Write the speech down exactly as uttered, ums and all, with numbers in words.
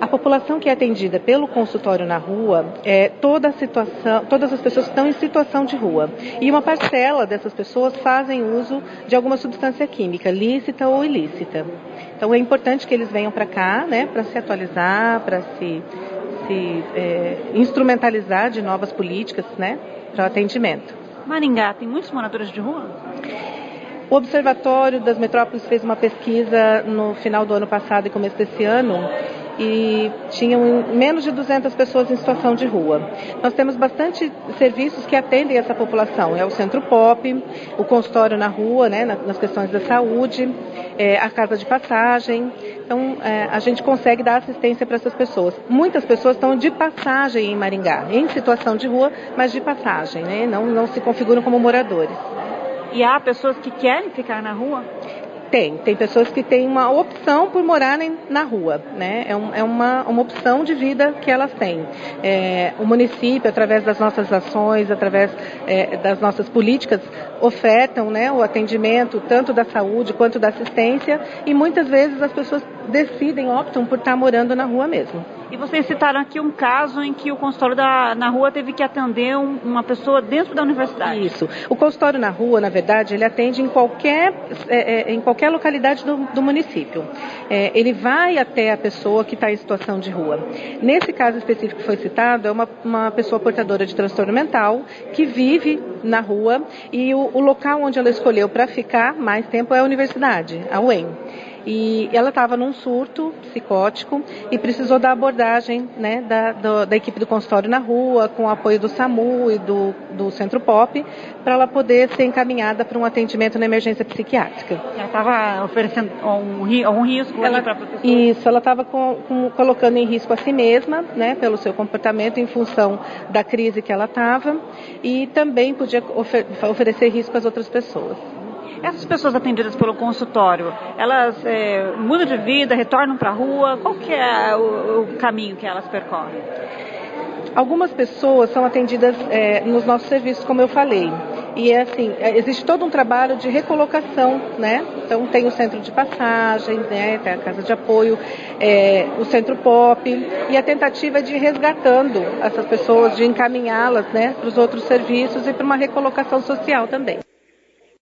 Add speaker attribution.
Speaker 1: A população que é atendida pelo consultório na rua é toda a situação, todas as pessoas que estão em situação de rua. E uma parcela dessas pessoas fazem uso de alguma substância química, lícita ou ilícita. Então é importante que eles venham para cá, né, para se atualizar, para se, se é, instrumentalizar de novas políticas, né, para o atendimento.
Speaker 2: Maringá tem muitos moradores de rua?
Speaker 1: O Observatório das Metrópoles fez uma pesquisa no final do ano passado e começo desse ano e tinham menos de duzentas pessoas em situação de rua. Nós temos bastante serviços que atendem essa população. É o Centro Pop, o consultório na rua, né, nas questões da saúde, é, a casa de passagem. Então, é, a gente consegue dar assistência para essas pessoas. Muitas pessoas estão de passagem em Maringá, em situação de rua, mas de passagem, né, não, não se configuram como moradores.
Speaker 2: E há pessoas que querem ficar na rua?
Speaker 1: Tem, tem pessoas que têm uma opção por morarem na rua, né? É, um, é uma, uma opção de vida que elas têm. É, o município, através das nossas ações, através é, das nossas políticas, ofertam, né, o atendimento tanto da saúde quanto da assistência e muitas vezes as pessoas decidem, optam por estar morando na rua mesmo.
Speaker 2: E vocês citaram aqui um caso em que o consultório da, na rua teve que atender um, uma pessoa dentro da universidade.
Speaker 1: Isso. O consultório na rua, na verdade, ele atende em qualquer, é, é, em qualquer localidade do, do município. É, ele vai até a pessoa que está em situação de rua. Nesse caso específico que foi citado, é uma, uma pessoa portadora de transtorno mental que vive na rua e o, o local onde ela escolheu para ficar mais tempo é a universidade, a U E M. E ela estava num surto psicótico e precisou da abordagem, né, da, do, da equipe do consultório na rua, com o apoio do SAMU e do, do Centro Pop, para ela poder ser encaminhada para um atendimento na emergência psiquiátrica.
Speaker 2: Ela estava oferecendo algum, algum risco para a professora?
Speaker 1: Isso, ela estava colocando em risco a si mesma, né, pelo seu comportamento em função da crise que ela estava e também podia ofer- oferecer risco às outras pessoas.
Speaker 2: Essas pessoas atendidas pelo consultório, elas é, mudam de vida, retornam para a rua? Qual que é o, o caminho que elas percorrem?
Speaker 1: Algumas pessoas são atendidas é, nos nossos serviços, como eu falei. E é assim, existe todo um trabalho de recolocação, né? Então tem o centro de passagem, né? Tem a casa de apoio, é, o Centro Pop e a tentativa de ir resgatando essas pessoas, de encaminhá-las, né, para os outros serviços e para uma recolocação social também.